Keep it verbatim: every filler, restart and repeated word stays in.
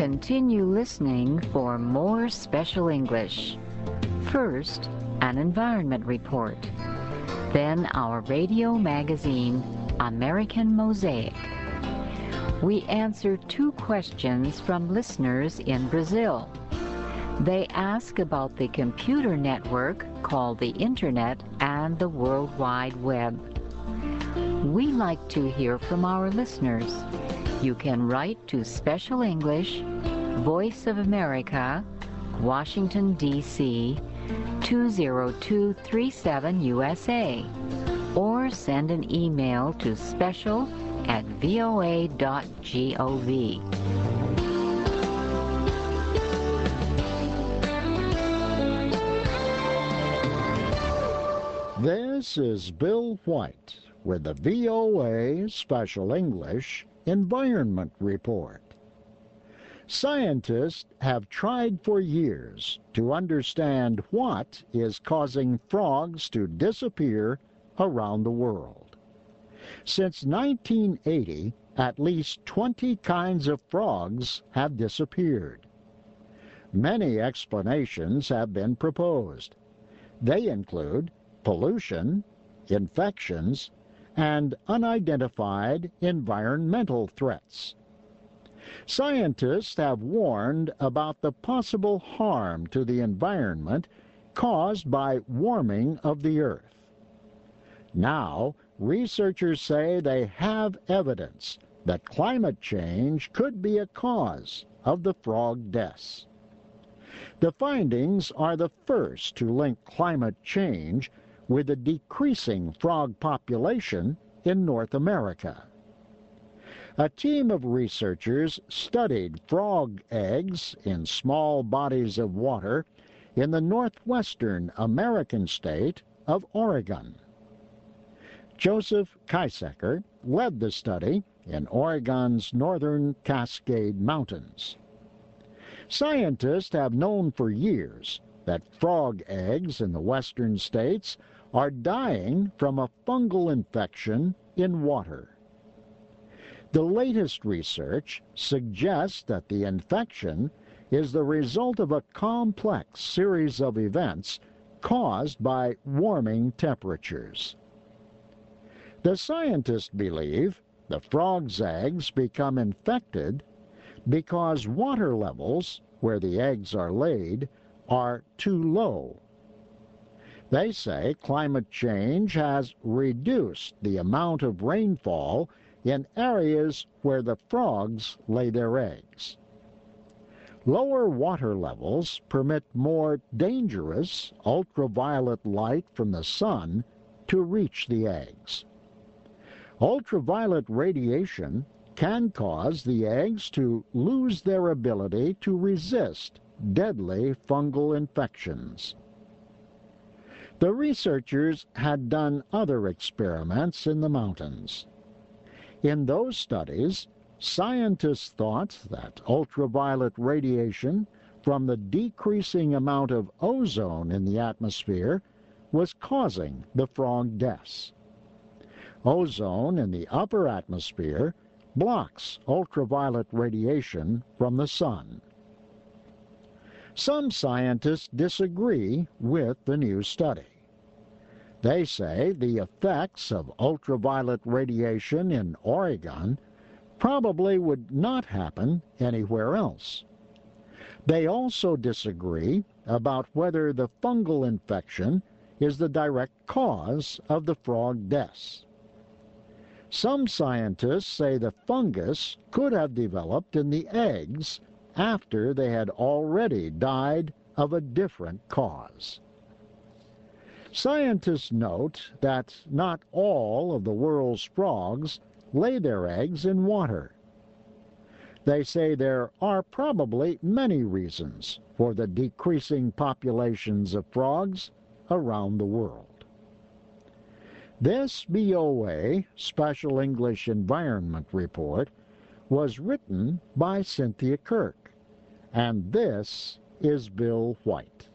Continue listening for more Special English. First, an environment report. Then our radio magazine, American Mosaic. We answer two questions from listeners in Brazil. They ask about the computer network called the Internet and the World Wide Web. We like to hear from our listeners. You can write to Special English, Voice of America, Washington, D C two zero two three seven U S A, or send an email to special at voa dot gov. This is Bill White with the V O A Special English Environment Report. Scientists have tried for years to understand what is causing frogs to disappear around the world. Since nineteen eighty, at least twenty kinds of frogs have disappeared. Many explanations have been proposed. They include pollution, infections, and unidentified environmental threats. Scientists have warned about the possible harm to the environment caused by warming of the earth. Now, researchers say they have evidence that climate change could be a cause of the frog deaths. The findings are the first to link climate change with a decreasing frog population in North America. A team of researchers studied frog eggs in small bodies of water in the northwestern American state of Oregon. Joseph Kiesecker led the study in Oregon's northern Cascade Mountains. Scientists have known for years that frog eggs in the western states are dying from a fungal infection in water. The latest research suggests that the infection is the result of a complex series of events caused by warming temperatures. The scientists believe the frog's eggs become infected because water levels, where the eggs are laid, are too low. They say climate change has reduced the amount of rainfall in areas where the frogs lay their eggs. Lower water levels permit more dangerous ultraviolet light from the sun to reach the eggs. Ultraviolet radiation can cause the eggs to lose their ability to resist deadly fungal infections. The researchers had done other experiments in the mountains. In those studies, scientists thought that ultraviolet radiation from the decreasing amount of ozone in the atmosphere was causing the frog deaths. Ozone in the upper atmosphere blocks ultraviolet radiation from the sun. Some scientists disagree with the new study. They say the effects of ultraviolet radiation in Oregon probably would not happen anywhere else. They also disagree about whether the fungal infection is the direct cause of the frog deaths. Some scientists say the fungus could have developed in the eggs after they had already died of a different cause. Scientists note that not all of the world's frogs lay their eggs in water. They say there are probably many reasons for the decreasing populations of frogs around the world. This V O A Special English Environment Report was written by Cynthia Kirk, and this is Bill White.